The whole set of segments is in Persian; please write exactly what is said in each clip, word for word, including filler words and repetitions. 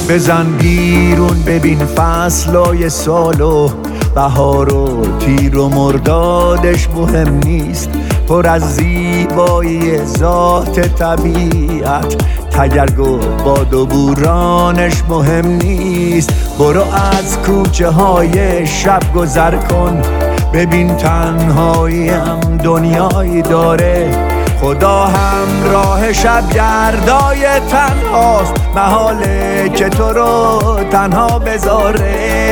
بزن بیرون ببین فصلای سالو، بهار و تیر و مردادش مهم نیست، پر از زیبایی ذات طبیعت، تگرگ و باد و بورانش مهم نیست. برو از کوچه های شب گذر کن، ببین تنهاییم دنیایی داره، خدا هم راه شب گردای تنهاست، محاله که تو رو تنها بذاره.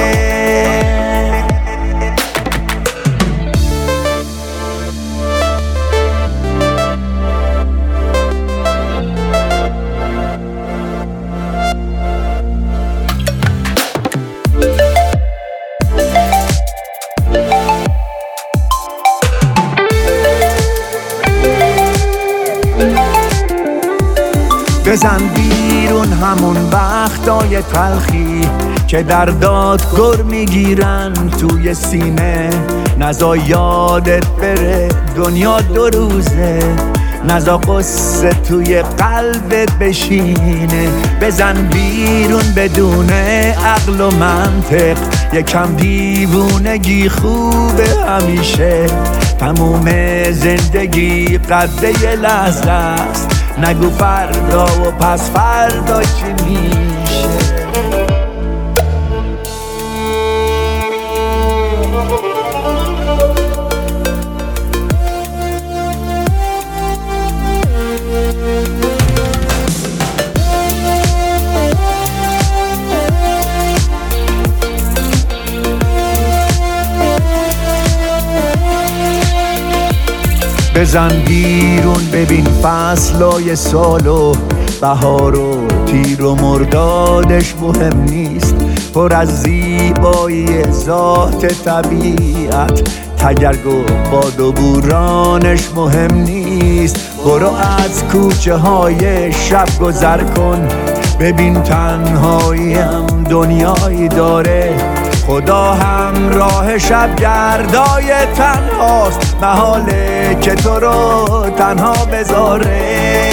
بزن بیرون همون وقتای تلخی که در داد گر میگیرن توی سینه، نزا یادت بره دنیا دو روزه، نزا قصه توی قلبت بشینه. بزن بیرون بدون عقل و منطق، یکم دیوونگی خوبه همیشه، تموم زندگی قدر یه لحظه است، نگو فردا و پس فردا چی میشه. بزن بیرون ببین فصلای سالو، بهار و تیر و مردادش مهم نیست، پر از زیبایی ذات طبیعت، تگرگ و باد و بورانش مهم نیست. برو از کوچه های شب گذر کن، ببین تنهاییم دنیایی داره، خدا هم راه شب گردای تنهاست، محاله که تو رو تنها بذاره.